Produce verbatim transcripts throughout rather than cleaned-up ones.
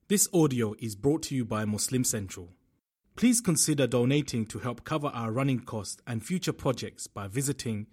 This audio is brought to you by Muslim Central. Please consider donating to help cover our running costs and future projects by visiting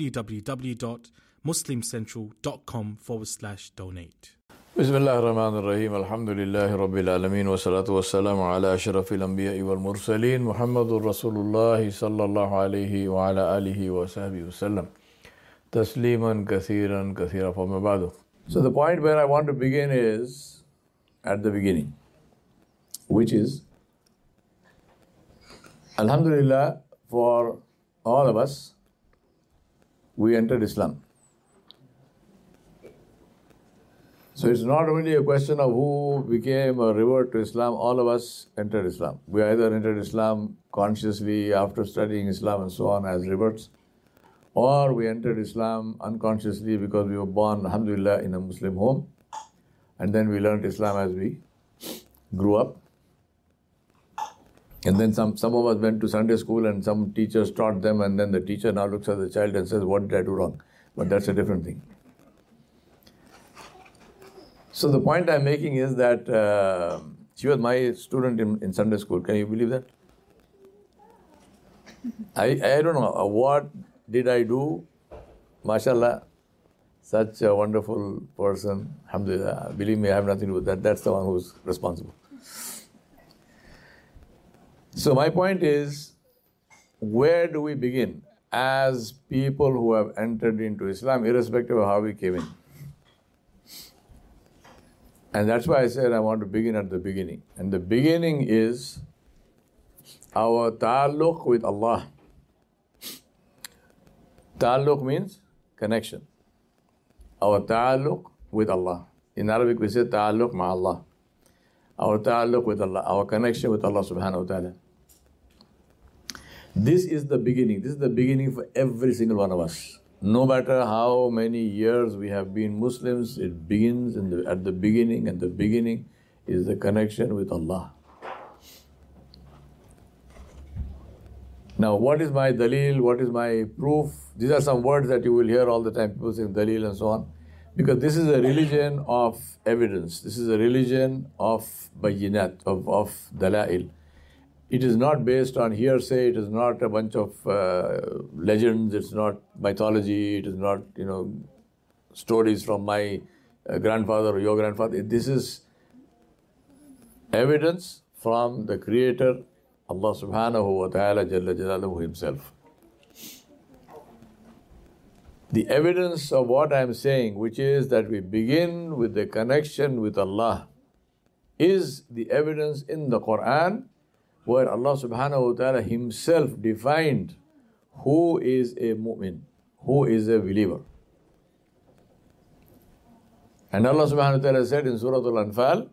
www.muslimcentral.com forward slash donate. Bismillah ar-Rahman ar-Rahim. Alhamdulillahi Rabbil Alameen. Wa salatu wa salamu ala ashrafil anbiya'i wal mursaleen. Muhammadur Rasulullah sallallahu alayhi wa ala alihi wa sahbihi wa sallam. Tasliman kathiran kathira fa mabadu. So the point where I want to begin is at the beginning, which is, Alhamdulillah, for all of us, we entered Islam. So it's not only a question of who became a revert to Islam, all of us entered Islam. We either entered Islam consciously after studying Islam and so on as reverts, or we entered Islam unconsciously because we were born, Alhamdulillah, in a Muslim home, and then we learned Islam as we grew up. And then some, some of us went to Sunday school and some teachers taught them, and then the teacher now looks at the child and says, what did I do wrong? But that's a different thing. So the point I'm making is that uh, she was my student in, in Sunday school. Can you believe that? I, I don't know, what did I do? MashaAllah, such a wonderful person. Alhamdulillah. Believe me, I have nothing to do with that. That's the one who's responsible. So my point is, where do we begin as people who have entered into Islam, irrespective of how we came in? And that's why I said I want to begin at the beginning. And the beginning is our ta'alluq with Allah. Ta'alluq means connection. Our ta'alluq with Allah. In Arabic we say ta'alluq ma'allah. Our ta'alluq with Allah, our connection with Allah subhanahu wa ta'ala. This is the beginning. This is the beginning for every single one of us. No matter how many years we have been Muslims, it begins in the, at the beginning, and the beginning is the connection with Allah. Now, what is my dalil? What is my proof? These are some words that you will hear all the time, people saying dalil and so on. Because this is a religion of evidence. This is a religion of bayinat, of, of dalail. It is not based on hearsay. It is not a bunch of uh, legends. It's not mythology. It is not, you know, stories from my uh, grandfather or your grandfather. This is evidence from the Creator, Allah subhanahu wa ta'ala jalla jalaluhu himself. The evidence of what I am saying, which is that we begin with the connection with Allah, is the evidence in the Quran, where Allah subhanahu wa ta'ala himself defined who is a mu'min, who is a believer. And Allah subhanahu wa ta'ala said in Surah Al-Anfal,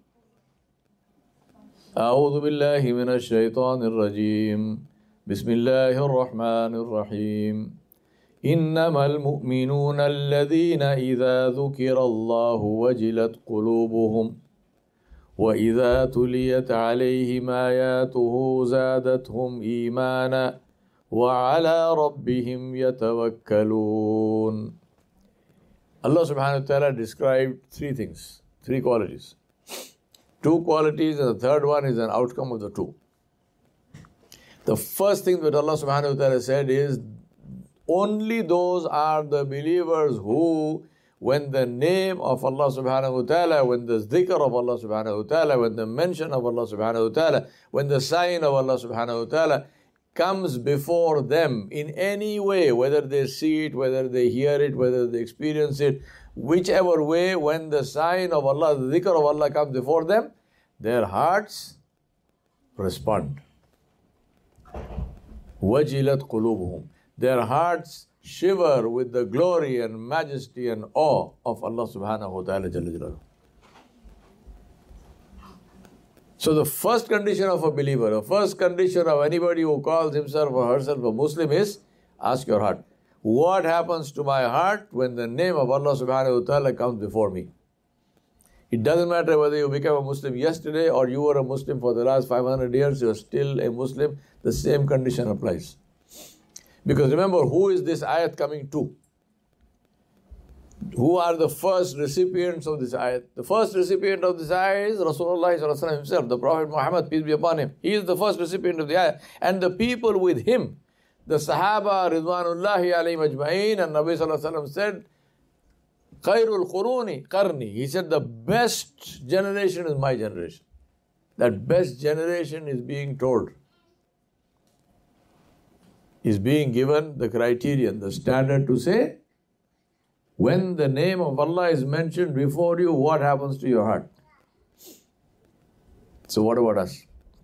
أعوذ بالله من الشيطان الرجيم بسم الله الرحمن الرحيم إنما المؤمنون الذين إذا ذكر الله وجلت قلوبهم وإذا تليت عليهم آياته زادتهم إيمانا وعلى ربهم يتوكلون. Allah subhanahu wa ta'ala described three things, three qualities. Two qualities, and the third one is an outcome of the two. The first thing that Allah subhanahu wa ta'ala said is, only those are the believers who, when the name of Allah subhanahu wa ta'ala, when the dhikr of Allah subhanahu wa ta'ala, when the mention of Allah subhanahu wa ta'ala, when the sign of Allah subhanahu wa ta'ala comes before them in any way, whether they see it, whether they hear it, whether they experience it, whichever way, when the sign of Allah, the dhikr of Allah comes before them, their hearts respond. وَجِلَتْ قُلُوبُهُمْ. Their hearts shiver with the glory and majesty and awe of Allah subhanahu wa ta'ala jalla jalaluhu. So the first condition of a believer, the first condition of anybody who calls himself or herself a Muslim is, ask your heart, what happens to my heart when the name of Allah subhanahu wa ta'ala comes before me? It doesn't matter whether you became a Muslim yesterday or you were a Muslim for the last five hundred years, you are still a Muslim, the same condition applies. Because remember, who is this ayat coming to? Who are the first recipients of this ayat? The first recipient of this ayat is Rasulullah sallallahu alaihi wasallam himself, the Prophet Muhammad, peace be upon him. He is the first recipient of the ayat. And the people with him, the Sahaba, Ridwanullahi alayhim ajma'een, and Nabi sallallahu alaihi wasallam said, Khairul Quruni Qarni. He said, the best generation is my generation. That best generation is being told, is being given the criterion, the standard to say, when the name of Allah is mentioned before you, what happens to your heart? So what about us?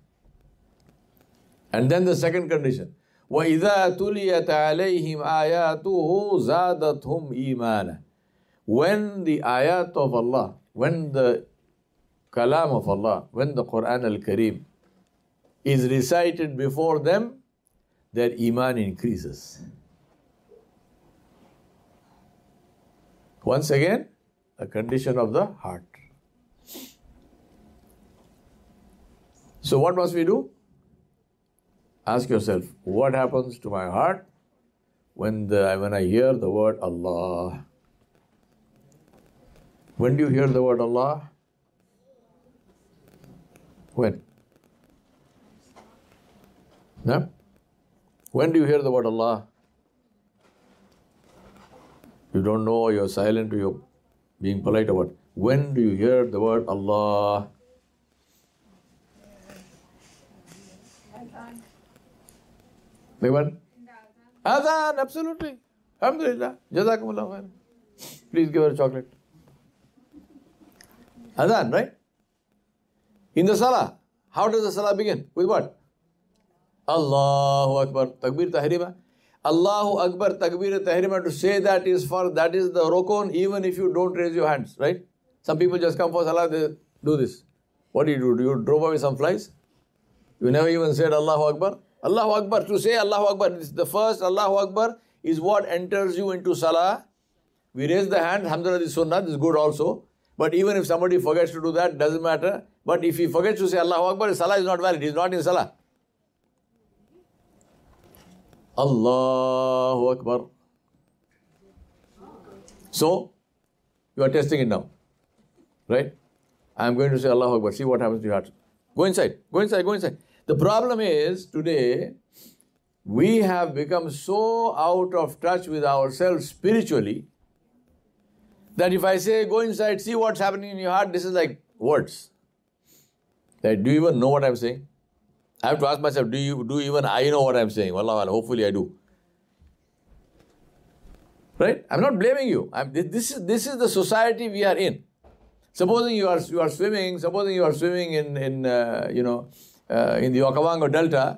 And then the second condition, وَإِذَا تُلِيَتْ عَلَيْهِمْ آيَاتُهُ زَادَتْهُمْ إِيمَانًا. When the ayat of Allah, when the kalam of Allah, when the Quran al-Kareem is recited before them, their iman increases. Once again, a condition of the heart. So what must we do? Ask yourself, what happens to my heart when the when I hear the word Allah? When do you hear the word Allah? When? No? When do you hear the word Allah? You don't know, you're silent, or you're being polite or what? When do you hear the word Allah? Anyone? Adhan, absolutely. Alhamdulillah. Jazakumullah khair. Please give her a chocolate. Adhan, right? In the salah, how does the salah begin? With what? Allahu Akbar. Takbir tahrima. Allahu Akbar, Takbir Tahrima, to say that is for, that is the rukun, even if you don't raise your hands, right? Some people just come for salah, they do this. What do you do? Do you drove away some flies? You never even said Allahu Akbar? Allahu Akbar, to say Allahu Akbar, the first Allahu Akbar is what enters you into salah. We raise the hand, alhamdulillah, this is sunnah, this is good also. But even if somebody forgets to do that, doesn't matter. But if he forgets to say Allahu Akbar, his salah is not valid, he is not in salah. Allahu Akbar. So, you are testing it now. Right? I am going to say Allahu Akbar. See what happens to your heart. Go inside. Go inside. Go inside. The problem is, today, we have become so out of touch with ourselves spiritually, that if I say, go inside, see what's happening in your heart, this is like words. Right? Do you even know what I'm saying? I have to ask myself, do you do even I know what I'm saying? Wallah, hopefully I do. Right? I'm not blaming you. I'm, this is this is the society we are in. Supposing you are you are swimming, supposing you are swimming in in uh, you know uh, in the Okavango Delta.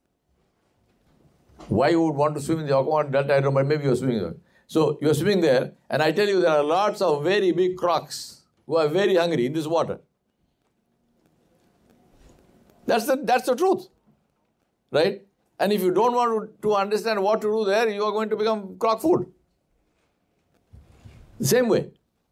Why you would want to swim in the Okavango Delta? I don't know, but maybe you're swimming there. So you're swimming there, and I tell you there are lots of very big crocs who are very hungry in this water. That's the, that's the truth, right? And if you don't want to, to understand what to do there, you are going to become crock food. The same way.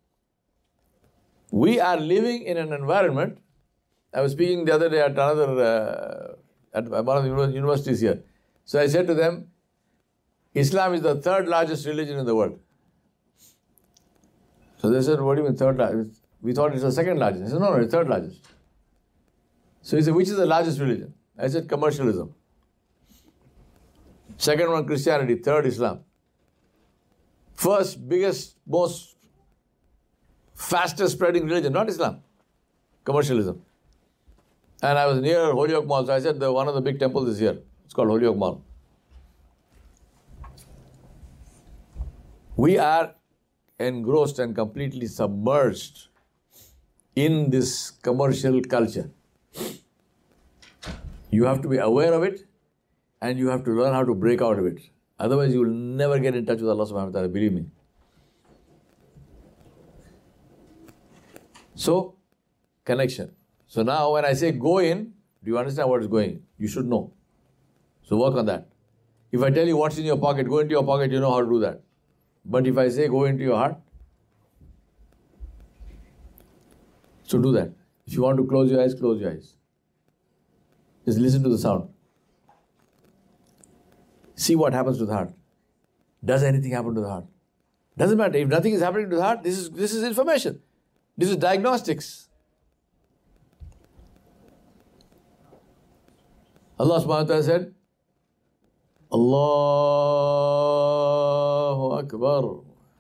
We are living in an environment. I was speaking the other day at another, uh, at one of the universities here. So I said to them, Islam is the third largest religion in the world. So they said, what do you mean third largest? We thought it's the second largest. I said, no, no, it's third largest. So he said, which is the largest religion? I said, commercialism. Second one, Christianity. Third, Islam. First, biggest, most fastest spreading religion, not Islam. Commercialism. And I was near Holyoke Mall, so I said, the, one of the big temples is here. It's called Holyoke Mall. We are engrossed and completely submerged in this commercial culture. You have to be aware of it, and you have to learn how to break out of it. Otherwise, you will never get in touch with Allah subhanahu wa ta'ala, believe me. So, connection. So now when I say go in, do you understand what is going? You should know. So work on that. If I tell you what's in your pocket, go into your pocket, you know how to do that. But if I say go into your heart, so do that. If you want to close your eyes, close your eyes. Just listen to the sound. See what happens to the heart. Does anything happen to the heart? Doesn't matter. If nothing is happening to the heart, this is, this is information. This is diagnostics. Allah subhanahu wa ta'ala said, Allahu Akbar.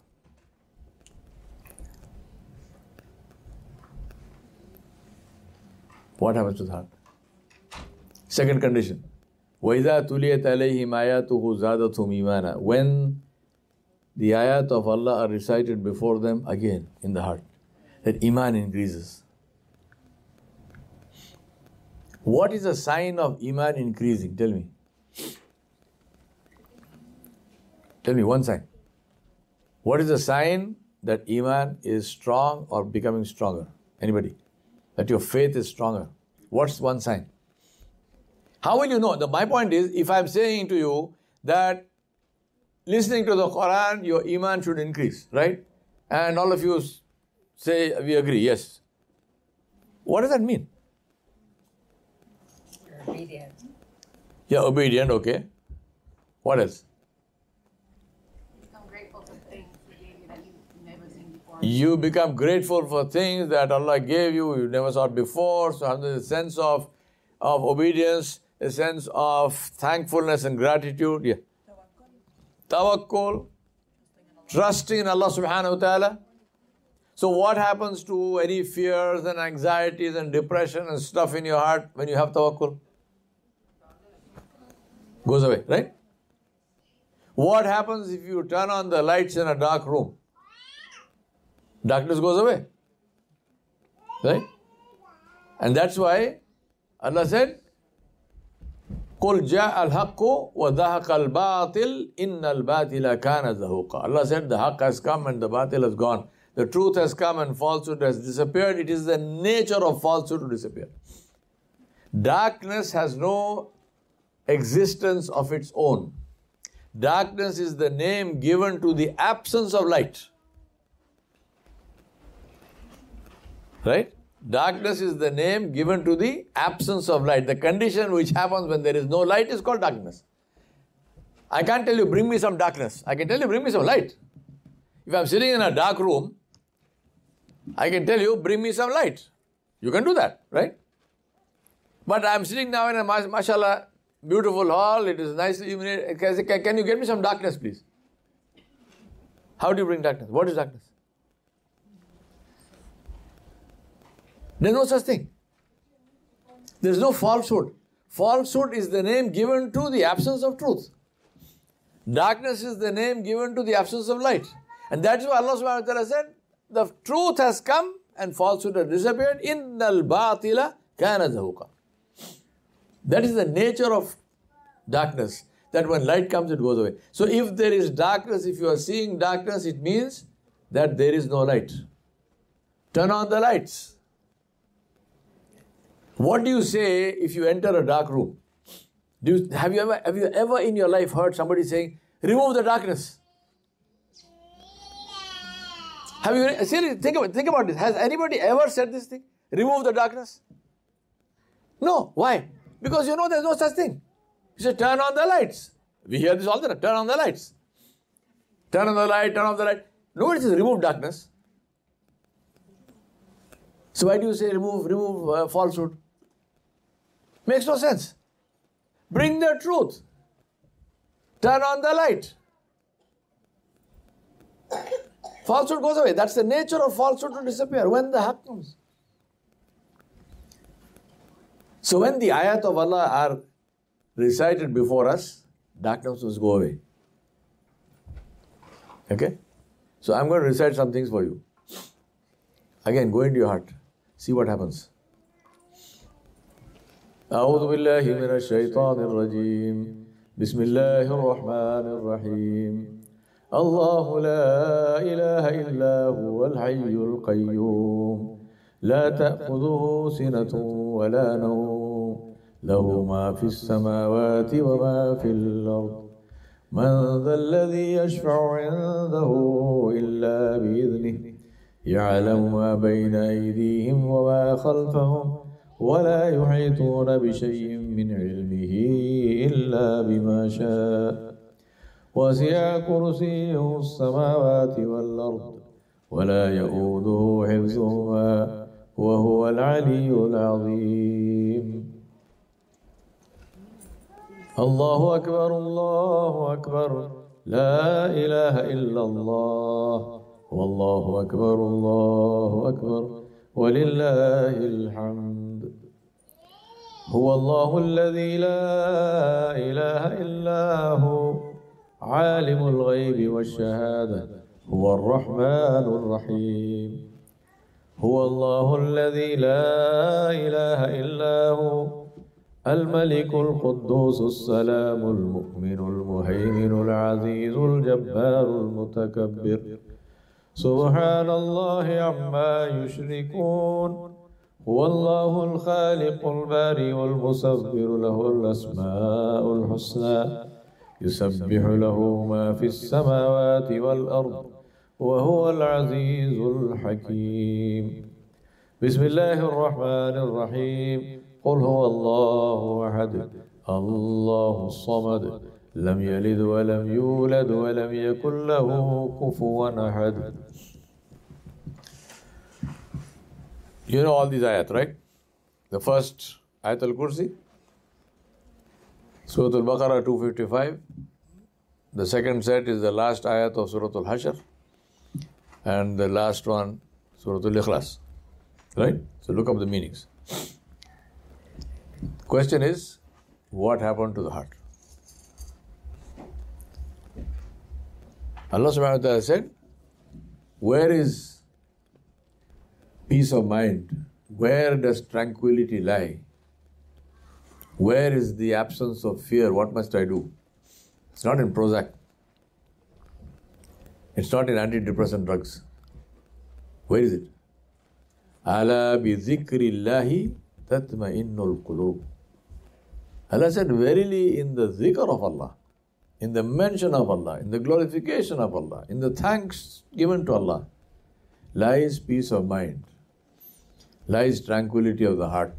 What happens to the heart? Second condition. وَإِذَا تُلِيَتْ عَلَيْهِمْ آيَاتُهُ زَادَتْهُمْ إِيمَانًا. When the ayat of Allah are recited before them, again in the heart, that iman increases. What is a sign of iman increasing? Tell me. Tell me one sign. What is a sign that iman is strong or becoming stronger? Anybody? That your faith is stronger. What's one sign? How will you know? The, my point is, if I'm saying to you that listening to the Quran, your iman should increase, right? And all of you say, we agree, yes. What does that mean? You're obedient. You're obedient, okay. What else? Become grateful for things He gave you that you've never seen before. You become grateful for things that Allah gave you, you never saw before. So there's a sense of, of obedience, a sense of thankfulness and gratitude. Yeah. Tawakkul, trusting in Allah subhanahu wa ta'ala. So what happens to any fears and anxieties and depression and stuff in your heart when you have tawakkul? Goes away, right? What happens if you turn on the lights in a dark room? Darkness goes away. Right? And that's why Allah said, قُلْ جَاءَ الْحَقُّ وَذَهَقَ الْبَاطِلِ إِنَّ الْبَاطِلَ كَانَ زَهُوقًا. Allah said the haqq has come and the batil has gone. The truth has come and falsehood has disappeared. It is the nature of falsehood to disappear. Darkness has no existence of its own. Darkness is the name given to the absence of light. Right? Darkness is the name given to the absence of light. The condition which happens when there is no light is called darkness. I can't tell you, bring me some darkness. I can tell you, bring me some light. If I'm sitting in a dark room, I can tell you, bring me some light. You can do that, right? But I'm sitting now in a mashallah beautiful hall. It is nicely illuminated. Can you get me some darkness, please? How do you bring darkness? What is darkness? There's no such thing. There's no falsehood. Falsehood is the name given to the absence of truth. Darkness is the name given to the absence of light. And that's why Allah subhanahu wa ta'ala said, the truth has come and falsehood has disappeared. Innal batila kana zahuqa. That is the nature of darkness. That when light comes, it goes away. So if there is darkness, if you are seeing darkness, it means that there is no light. Turn on the lights. What do you say if you enter a dark room? Do you, have you ever have you ever in your life heard somebody saying, remove the darkness? Have you seriously think about think about this? Has anybody ever said this thing? Remove the darkness? No. Why? Because you know there's no such thing. You say turn on the lights. We hear this all the time. Turn on the lights. Turn on the light, turn off the light. Nobody says remove darkness. So why do you say remove remove uh, falsehood? Makes no sense. Bring the truth. Turn on the light. Falsehood goes away. That's the nature of falsehood to disappear when the haqq comes. So when the ayat of Allah are recited before us, darkness must go away. Okay? So I'm going to recite some things for you. Again, go into your heart. See what happens. أعوذ بالله من الشيطان الرجيم بسم الله الرحمن الرحيم الله لا إله إلا هو الحي القيوم لا تأخذه سنة ولا نوم له ما في السماوات وما في الأرض من ذا الذي يشفع عنده إلا بإذنه يعلم ما بين أيديهم وما خلفهم ولا يحيطون بشيء من علمه إلا بما شاء وسع كرسيه السماوات والأرض ولا يؤوده حفظهما وهو العلي العظيم. الله أكبر الله أكبر لا إله إلا الله والله أكبر الله أكبر ولله الحمد. هو الله الذي لا إله إلا هو عالم الغيب والشهادة هو الرحمن الرحيم. هو الله الذي لا إله إلا هو الملك القدوس السلام المؤمن المهيمن العزيز الجبار المتكبر سبحان الله عما يشركون. هو الله الخالق البارئ والمصور له الأسماء الحسنى يسبح له ما في السماوات والأرض وهو العزيز الحكيم. بسم الله الرحمن الرحيم. قل هو الله أحد الله الصمد لم يلد ولم يولد ولم يكن له كفوا أحد. You know all these ayat, right? The first Ayat al-Kursi, Surah Al-Baqarah two fifty-five. The second set is the last ayat of Surah Al-Hashr. And the last one, Surah Al-Ikhlas. Right? So look up the meanings. Question is, what happened to the heart? Allah subhanahu wa ta'ala said, where is peace of mind? Where does tranquility lie? Where is the absence of fear? What must I do? It's not in Prozac. It's not in antidepressant drugs. Where is it? Ala bi dhikrillahi tatma'innul qulub. Allah said, verily in the zikr of Allah, in the mention of Allah, in the glorification of Allah, in the thanks given to Allah, lies peace of mind, lies tranquility of the heart,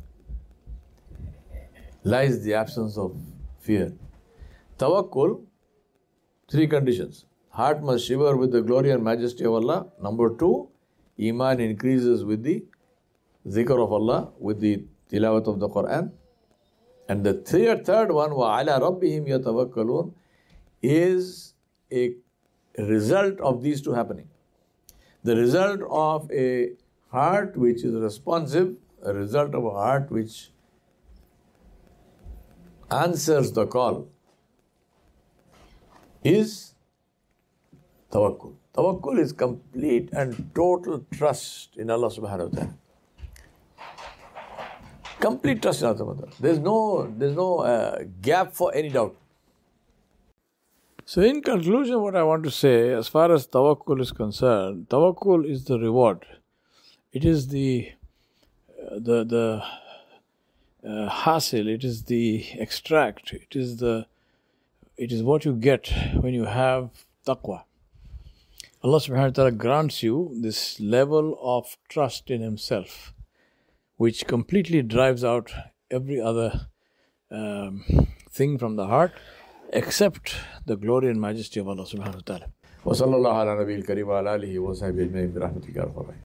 lies the absence of fear. Tawakkul, three conditions. Heart must shiver with the glory and majesty of Allah. Number two, Iman increases with the zikr of Allah, with the tilawat of the Quran. And the third, third one, وَعَلَىٰ رَبِّهِمْ يَتَوَكَّلُونَ, is a result of these two happening. The result of a heart which is responsive, a result of a heart which answers the call, is tawakkul. Tawakkul is complete and total trust in Allah subhanahu wa ta'ala. Complete trust in Allah subhanahu wa ta'ala. There's no, there's no uh, gap for any doubt. So in conclusion, what I want to say, as far as tawakkul is concerned, tawakkul is the reward. It is the uh, the the uh, hasil. It is the extract. It is the it is what you get when you have taqwa. Allah subhanahu wa ta'ala grants you this level of trust in Himself, which completely drives out every other um, thing from the heart, except the glory and majesty of Allah subhanahu wa ta'ala. Wa sallallahu ala nabiyil kareem wa ala alihi wa sahbihi ajma'in bi rahmatika ya arhamar rahimin.